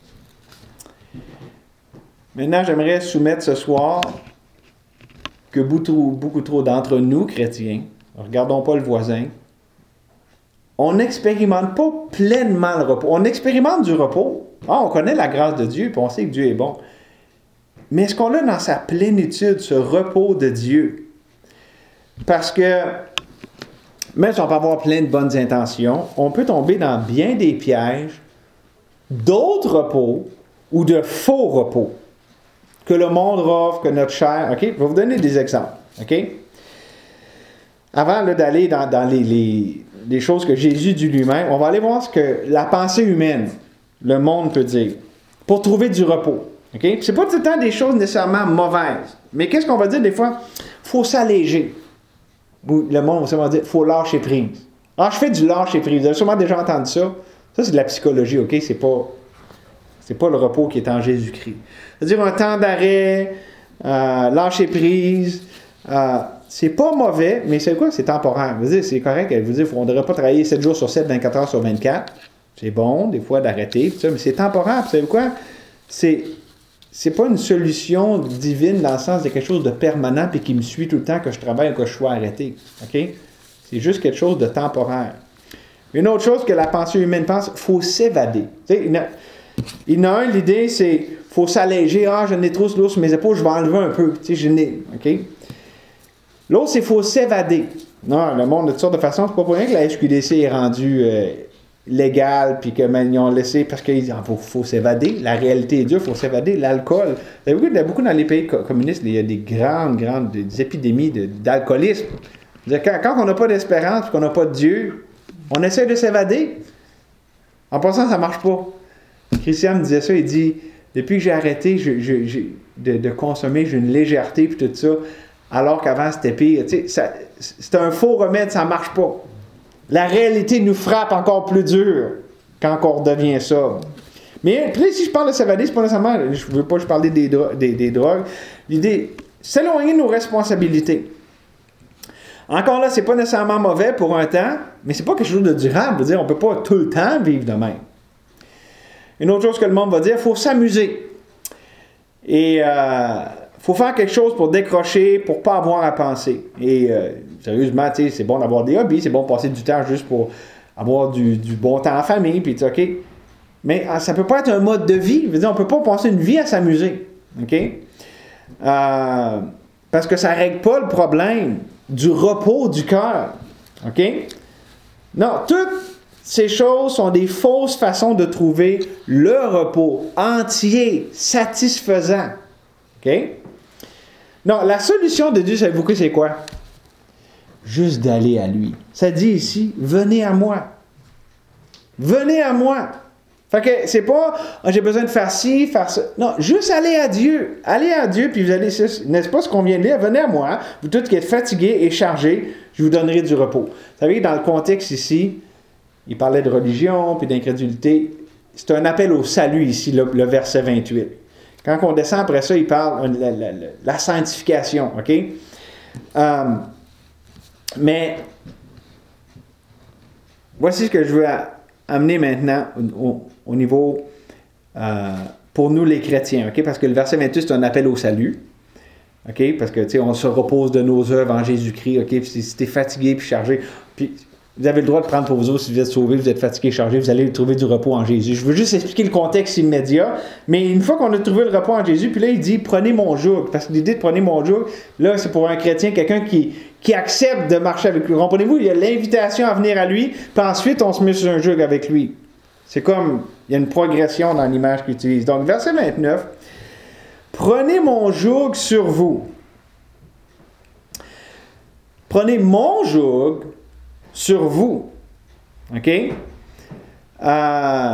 Maintenant, j'aimerais soumettre ce soir que beaucoup, beaucoup trop d'entre nous, chrétiens, regardons pas le voisin, on n'expérimente pas pleinement le repos. On expérimente du repos. Ah, on connaît la grâce de Dieu, puis on sait que Dieu est bon. Mais est-ce qu'on a dans sa plénitude ce repos de Dieu? Parce que, même si on peut avoir plein de bonnes intentions, on peut tomber dans bien des pièges d'autres repos ou de faux repos que le monde offre, que notre chair... OK? Je vais vous donner des exemples. OK? Avant là, d'aller dans, dans les, les, les choses que Jésus dit lui-même, on va aller voir ce que la pensée humaine, le monde peut dire, pour trouver du repos. OK? C'est pas tout le temps des choses nécessairement mauvaises. Mais qu'est-ce qu'on va dire des fois? Il faut s'alléger. Le monde va sûrement dire, il faut lâcher prise. Ah, je fais du lâcher prise. Vous avez sûrement déjà entendu ça. Ça, c'est de la psychologie, OK? C'est pas... C'est pas le repos qui est en Jésus-Christ. C'est-à-dire un temps d'arrêt, euh, lâcher prise. Euh, c'est pas mauvais, mais c'est quoi? C'est temporaire. Vous dire, c'est correct. Vous dire, on ne devrait pas travailler sept jours sur sept, vingt-quatre heures sur vingt-quatre. C'est bon, des fois, d'arrêter, tout ça, mais c'est temporaire. Vous savez quoi? C'est, c'est pas une solution divine dans le sens de quelque chose de permanent et qui me suit tout le temps que je travaille ou que je sois arrêté. OK? C'est juste quelque chose de temporaire. Une autre chose que la pensée humaine pense, il faut s'évader. Tu sais, une, Il y en a un, l'idée, c'est qu'il faut s'alléger. Ah, je n'ai trop lourd sur mes épaules, je vais enlever un peu. Tu sais, je n'ai. OK? L'autre, c'est qu'il faut s'évader. Non, le monde de toutes sortes de façons, c'est pas pour rien que la S Q D C est rendue euh, légale, puis qu'ils ont laissé, parce qu'il ah, faut, faut s'évader. La réalité est dure, il faut s'évader. L'alcool. Vous savez, il y a beaucoup dans les pays communistes, il y a des grandes, grandes des épidémies de, d'alcoolisme. Quand, quand on n'a pas d'espérance, puis qu'on n'a pas de Dieu, on essaie de s'évader. En passant, ça ne marche pas. Christian me disait ça, il dit, depuis que j'ai arrêté je, je, je, de, de consommer, j'ai une légèreté puis tout ça, alors qu'avant c'était pire. Tu sais, ça, c'est un faux remède, ça ne marche pas. La réalité nous frappe encore plus dur quand on redevient ça. Mais puis là, si je parle de s'évader, c'est pas nécessairement, je ne veux pas que je parle des, dro- des, des drogues. L'idée, s'éloigner de nos responsabilités. Encore là, c'est pas nécessairement mauvais pour un temps, mais c'est pas quelque chose de durable. Je veux dire, on ne peut pas tout le temps vivre de même. Une autre chose que le monde va dire, il faut s'amuser. Et il euh, faut faire quelque chose pour décrocher, pour ne pas avoir à penser. Et euh, sérieusement, tu sais, c'est bon d'avoir des hobbies, c'est bon de passer du temps juste pour avoir du, du bon temps en famille, puis OK. Mais ça ne peut pas être un mode de vie. Je veux dire, on ne peut pas passer une vie à s'amuser. OK? Euh, parce que ça ne règle pas le problème du repos du cœur. OK? Non, toutes ces choses sont des fausses façons de trouver le repos entier, satisfaisant. OK? Non, la solution de Dieu, savez-vous que c'est quoi? Juste d'aller à lui. Ça dit ici, venez à moi. Venez à moi. Fait que c'est pas, oh, j'ai besoin de faire ci, faire ça. Non, juste aller à Dieu. Allez à Dieu, puis vous allez, n'est-ce pas ce qu'on vient de lire? Venez à moi, vous tous qui êtes fatigués et chargés, je vous donnerai du repos. Vous savez, dans le contexte ici, il parlait de religion, puis d'incrédulité. C'est un appel au salut ici, le, le verset vingt-huit. Quand on descend après ça, il parle de la, la, la, la sanctification, OK? Euh, mais voici ce que je veux amener maintenant au, au, au niveau, euh, pour nous les chrétiens, OK? Parce que le verset vingt-huit, c'est un appel au salut. OK? Parce que, tu sais, on se repose de nos œuvres en Jésus-Christ, OK? Puis si tu es fatigué puis chargé, puis vous avez le droit de prendre pour vous autres si vous êtes sauvés, vous êtes fatigué, chargé, vous allez trouver du repos en Jésus. Je veux juste expliquer le contexte immédiat, mais une fois qu'on a trouvé le repos en Jésus, puis là, il dit, prenez mon joug. Parce que l'idée de prenez mon joug, là, c'est pour un chrétien, quelqu'un qui, qui accepte de marcher avec lui. Comprenez-vous, il y a l'invitation à venir à lui, puis ensuite, on se met sur un joug avec lui. C'est comme, il y a une progression dans l'image qu'il utilise. Donc, verset vingt-neuf, prenez mon joug sur vous. Prenez mon joug sur vous. OK? Euh,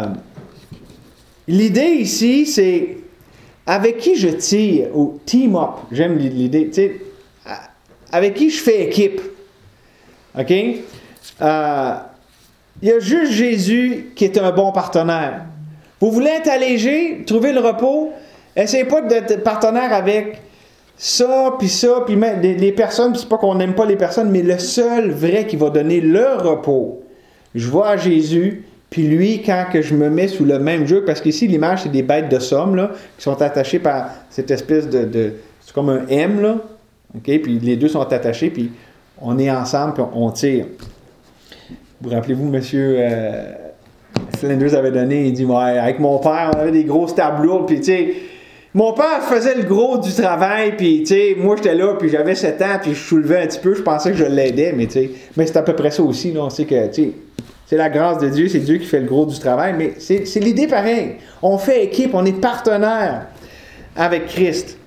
l'idée ici, c'est avec qui je tire, ou team up. J'aime l'idée, tu sais, avec qui je fais équipe. OK? Euh, il y a juste Jésus qui est un bon partenaire. Vous voulez être allégé, trouver le repos, essayez pas d'être partenaire avec ça, puis ça, puis même les, les personnes, c'est pas qu'on n'aime pas les personnes, mais le seul vrai qui va donner le repos. Je vois à Jésus, puis lui, quand que je me mets sous le même joug, parce qu'ici, l'image, c'est des bêtes de somme, là, qui sont attachées par cette espèce de... de c'est comme un M, là, OK? Puis les deux sont attachés, puis on est ensemble, puis on tire. Vous rappelez-vous, monsieur euh, Flanders avait donné, il dit, ouais, avec mon père, on avait des grosses tableaux, puis tu sais, mon père faisait le gros du travail, puis tu sais, moi j'étais là, puis j'avais sept ans, puis je soulevais un petit peu, je pensais que je l'aidais, mais tu sais, mais c'est à peu près ça aussi, là, on sait que, tu sais, c'est la grâce de Dieu, c'est Dieu qui fait le gros du travail, mais c'est, c'est l'idée pareille. On fait équipe, on est partenaire avec Christ.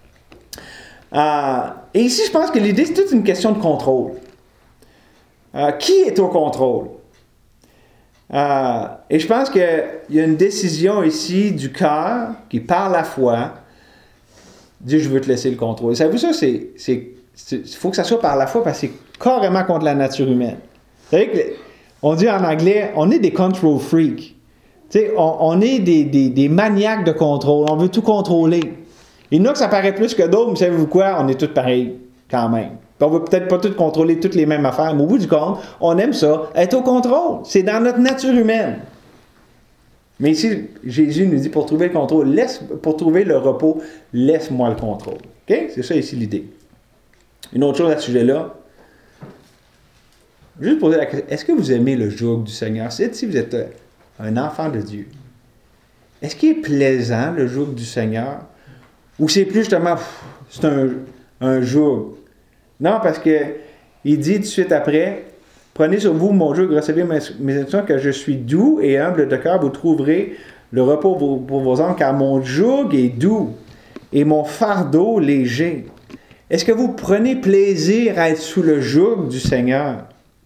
Euh, et ici, je pense que l'idée, c'est toute une question de contrôle. Euh, qui est au contrôle? Euh, et je pense qu'il y a une décision ici du cœur qui, par la foi, dit « je veux te laisser le contrôle ». Et savez-vous ça, c'est, c'est, il faut que ça soit par la foi parce que c'est carrément contre la nature humaine. Vous savez que, on dit en anglais, on est des control freaks. Tu sais, on, on est des, des, des maniaques de contrôle. On veut tout contrôler. Il y en a que ça paraît plus que d'autres, mais savez-vous quoi? On est tous pareils quand même. Puis on ne veut peut-être pas tous contrôler toutes les mêmes affaires, mais au bout du compte, on aime ça, être au contrôle. C'est dans notre nature humaine. Mais ici, Jésus nous dit, pour trouver le contrôle, laisse, pour trouver le repos, laisse-moi le contrôle. OK? C'est ça ici l'idée. Une autre chose à ce sujet-là, juste poser la question, est-ce que vous aimez le joug du Seigneur? C'est si vous êtes un enfant de Dieu. Est-ce qu'il est plaisant, le joug du Seigneur? Ou c'est plus justement, pff, c'est un, un joug? Non, parce que il dit tout de suite après, prenez sur vous mon joug, recevez mes, mes instructions, que je suis doux et humble de cœur, vous trouverez le repos pour, pour vos âmes, car mon joug est doux et mon fardeau léger. Est-ce que vous prenez plaisir à être sous le joug du Seigneur?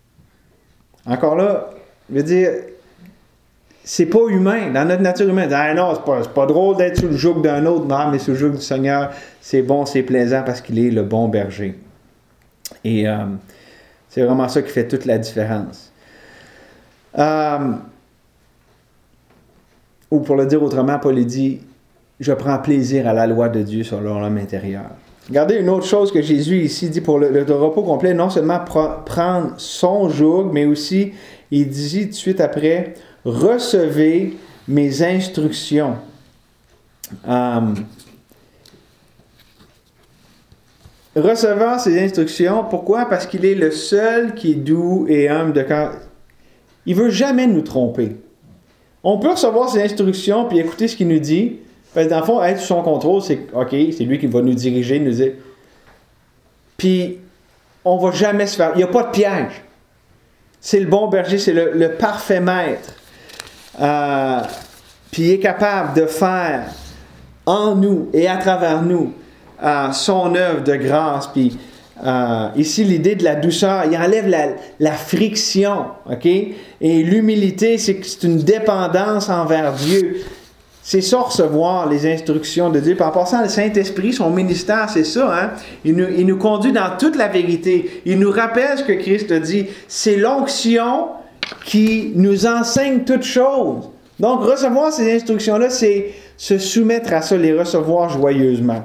Encore là, je veux dire, c'est pas humain, dans notre nature humaine. Ah non, c'est pas, c'est pas drôle d'être sous le joug d'un autre. Non, mais sous le joug du Seigneur, c'est bon, c'est plaisant parce qu'il est le bon berger. Et euh, c'est vraiment ça qui fait toute la différence. Euh, ou pour le dire autrement, Paul dit, je prends plaisir à la loi de Dieu sur l'homme intérieur. Regardez une autre chose que Jésus ici dit pour le, le repos complet, non seulement pre- prendre son joug, mais aussi, il dit tout de suite après, recevez mes instructions. Euh, recevant ses instructions, pourquoi? Parce qu'il est le seul qui est doux et humble de cœur. Il ne veut jamais nous tromper. On peut recevoir ses instructions puis écouter ce qu'il nous dit. Parce que dans le fond, être sous son contrôle, c'est OK, c'est lui qui va nous diriger, nous dire. Puis, on ne va jamais se faire. Il n'y a pas de piège. C'est le bon berger, c'est le, le parfait maître. Euh, puis, il est capable de faire en nous et à travers nous euh, son œuvre de grâce. Puis, euh, ici, l'idée de la douceur, il enlève la, la friction. OK? Et l'humilité, c'est que c'est une dépendance envers Dieu. C'est ça, recevoir les instructions de Dieu. Puis en passant, le Saint-Esprit, son ministère, c'est ça. Hein? Il, nous, il nous conduit dans toute la vérité. Il nous rappelle ce que Christ a dit. C'est l'onction qui nous enseigne toutes choses. Donc, recevoir ces instructions-là, c'est se soumettre à ça, les recevoir joyeusement.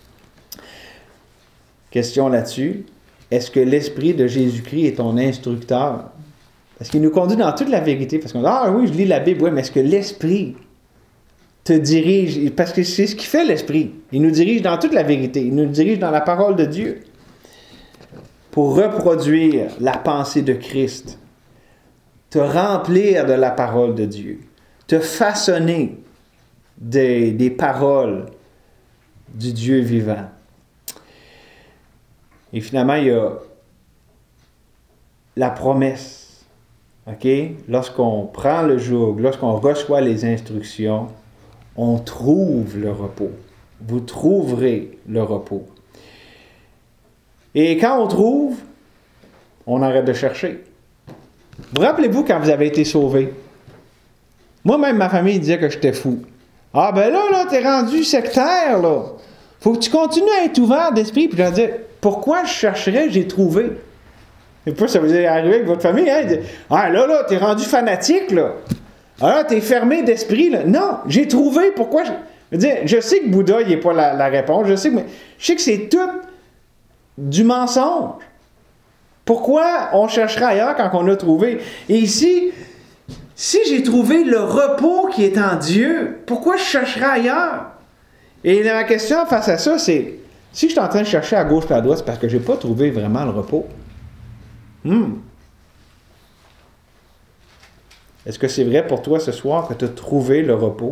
Question là-dessus. Est-ce que l'Esprit de Jésus-Christ est ton instructeur? Parce qu'il nous conduit dans toute la vérité. Parce qu'on dit, ah oui, je lis la Bible, oui, mais est-ce que l'Esprit te dirige? Parce que c'est ce qui fait l'Esprit. Il nous dirige dans toute la vérité. Il nous dirige dans la parole de Dieu. Pour reproduire la pensée de Christ. Te remplir de la parole de Dieu. Te façonner des, des paroles du Dieu vivant. Et finalement, il y a la promesse. OK? Lorsqu'on prend le joug, lorsqu'on reçoit les instructions, on trouve le repos. Vous trouverez le repos. Et quand on trouve, on arrête de chercher. Vous rappelez-vous quand vous avez été sauvés? Moi-même, ma famille disait que j'étais fou. Ah ben là, là, t'es rendu sectaire, là. Faut que tu continues à être ouvert d'esprit. Puis je leur disais, pourquoi je chercherais, j'ai trouvé. Et puis ça vous est arrivé avec votre famille, hein? Ah là, là, t'es rendu fanatique, là. Ah là, t'es fermé d'esprit, là. Non, j'ai trouvé, pourquoi je... Je veux dire, je sais que Bouddha, il n'est pas la, la réponse, je sais, mais je sais que c'est tout du mensonge. Pourquoi on chercherait ailleurs quand on a trouvé? Et ici, si j'ai trouvé le repos qui est en Dieu, pourquoi je chercherais ailleurs? Et ma question face à ça, c'est, si je suis en train de chercher à gauche et à droite, c'est parce que je n'ai pas trouvé vraiment le repos. Hmm. Est-ce que c'est vrai pour toi ce soir que tu as trouvé le repos?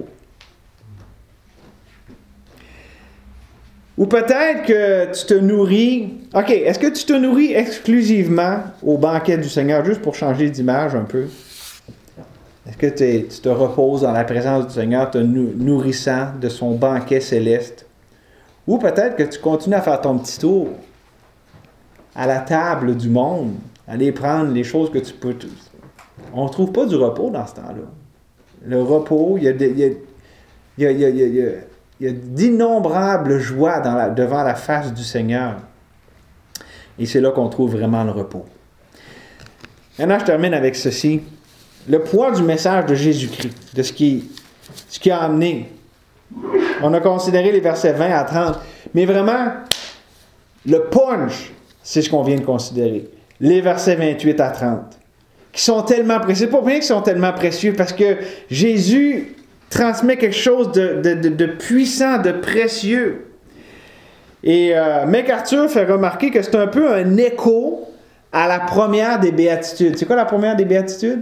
Ou peut-être que tu te nourris... OK, est-ce que tu te nourris exclusivement au banquet du Seigneur, juste pour changer d'image un peu? Est-ce que tu te reposes dans la présence du Seigneur, te nourrissant de son banquet céleste? Ou peut-être que tu continues à faire ton petit tour à la table du monde, aller prendre les choses que tu peux... On ne trouve pas du repos dans ce temps-là. Le repos, il y a... Il y a, il y a, il y a, il y a Il y a d'innombrables joies dans la, devant la face du Seigneur. Et c'est là qu'on trouve vraiment le repos. Maintenant, je termine avec ceci. Le poids du message de Jésus-Christ, de ce qui, ce qui a amené. On a considéré les versets vingt à trente. Mais vraiment, le punch, c'est ce qu'on vient de considérer. Les versets vingt-huit à trente. Qui sont tellement précieux. C'est pas bien qu'ils sont tellement précieux, parce que Jésus transmet quelque chose de, de, de, de puissant, de précieux. Et euh, MacArthur fait remarquer que c'est un peu un écho à la première des béatitudes. C'est quoi la première des béatitudes?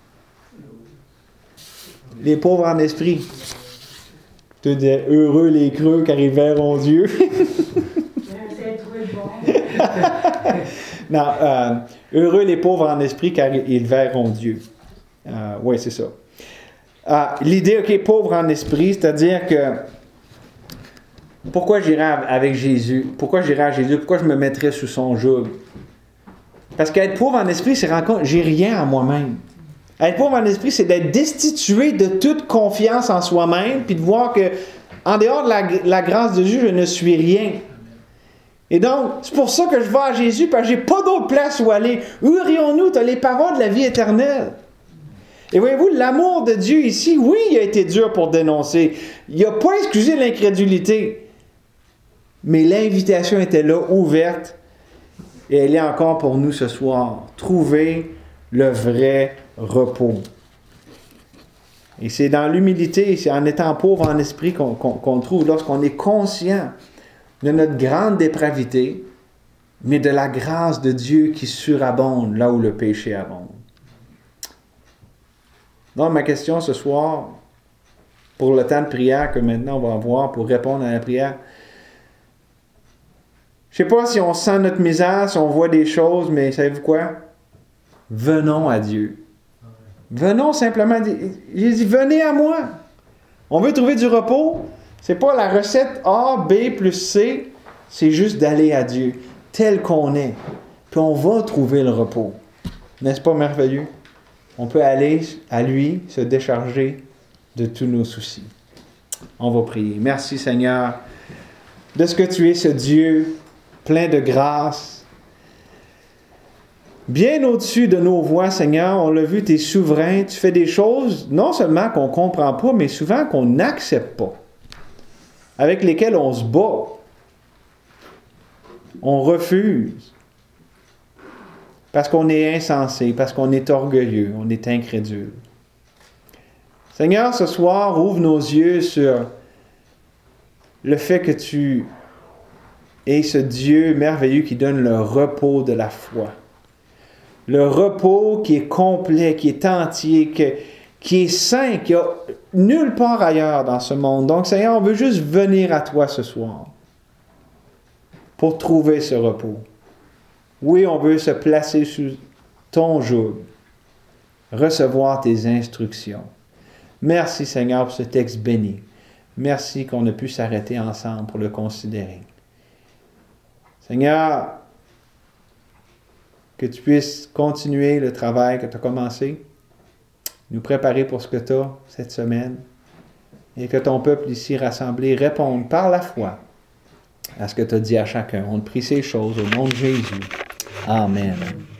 Les pauvres en esprit. Tu dis, heureux les creux car ils verront Dieu. Non, euh, heureux les pauvres en esprit car ils verront Dieu. Euh, oui, c'est ça. Ah, l'idée, ok, pauvre en esprit, c'est-à-dire que pourquoi j'irai avec Jésus? Pourquoi j'irai à Jésus? Pourquoi je me mettrais sous son joug? Parce qu'être pauvre en esprit, c'est rendre compte, j'ai rien en moi-même. Être pauvre en esprit, c'est d'être destitué de toute confiance en soi-même, puis de voir que, en dehors de la, la grâce de Dieu, je ne suis rien. Et donc, c'est pour ça que je vais à Jésus, parce que j'ai pas d'autre place où aller. Où irions-nous? Tu as les paroles de la vie éternelle. Et voyez-vous, l'amour de Dieu ici, oui, il a été dur pour dénoncer. Il n'a pas excusé l'incrédulité. Mais l'invitation était là, ouverte. Et elle est encore pour nous ce soir. Trouver le vrai repos. Et c'est dans l'humilité, c'est en étant pauvre en esprit qu'on, qu'on, qu'on trouve, lorsqu'on est conscient de notre grande dépravité, mais de la grâce de Dieu qui surabonde là où le péché abonde. Donc, ma question ce soir, pour le temps de prière que maintenant on va avoir pour répondre à la prière, je ne sais pas si on sent notre misère, si on voit des choses, mais savez-vous quoi? Venons à Dieu. Venons simplement. J'ai dit, venez à moi. On veut trouver du repos. Ce n'est pas la recette A, B plus C. C'est juste d'aller à Dieu, tel qu'on est. Puis on va trouver le repos. N'est-ce pas merveilleux? On peut aller à lui, se décharger de tous nos soucis. On va prier. Merci Seigneur de ce que tu es, ce Dieu plein de grâce. bien au-dessus de nos voix, Seigneur. On l'a vu, tu es souverain. Tu fais des choses, non seulement qu'on ne comprend pas, mais souvent qu'on n'accepte pas, avec lesquelles on se bat. On refuse. Parce qu'on est insensé, parce qu'on est orgueilleux, on est incrédule. Seigneur, ce soir, ouvre nos yeux sur le fait que tu es ce Dieu merveilleux qui donne le repos de la foi. Le repos qui est complet, qui est entier, qui, qui est saint, qui n'y a nulle part ailleurs dans ce monde. Donc, Seigneur, on veut juste venir à toi ce soir pour trouver ce repos. Oui, on veut se placer sous ton joug, recevoir tes instructions. Merci, Seigneur, pour ce texte béni. Merci qu'on a pu s'arrêter ensemble pour le considérer. Seigneur, que tu puisses continuer le travail que tu as commencé, nous préparer pour ce que tu as cette semaine, et que ton peuple ici rassemblé réponde par la foi à ce que tu as dit à chacun. On te prie ces choses au nom de Jésus. Amen.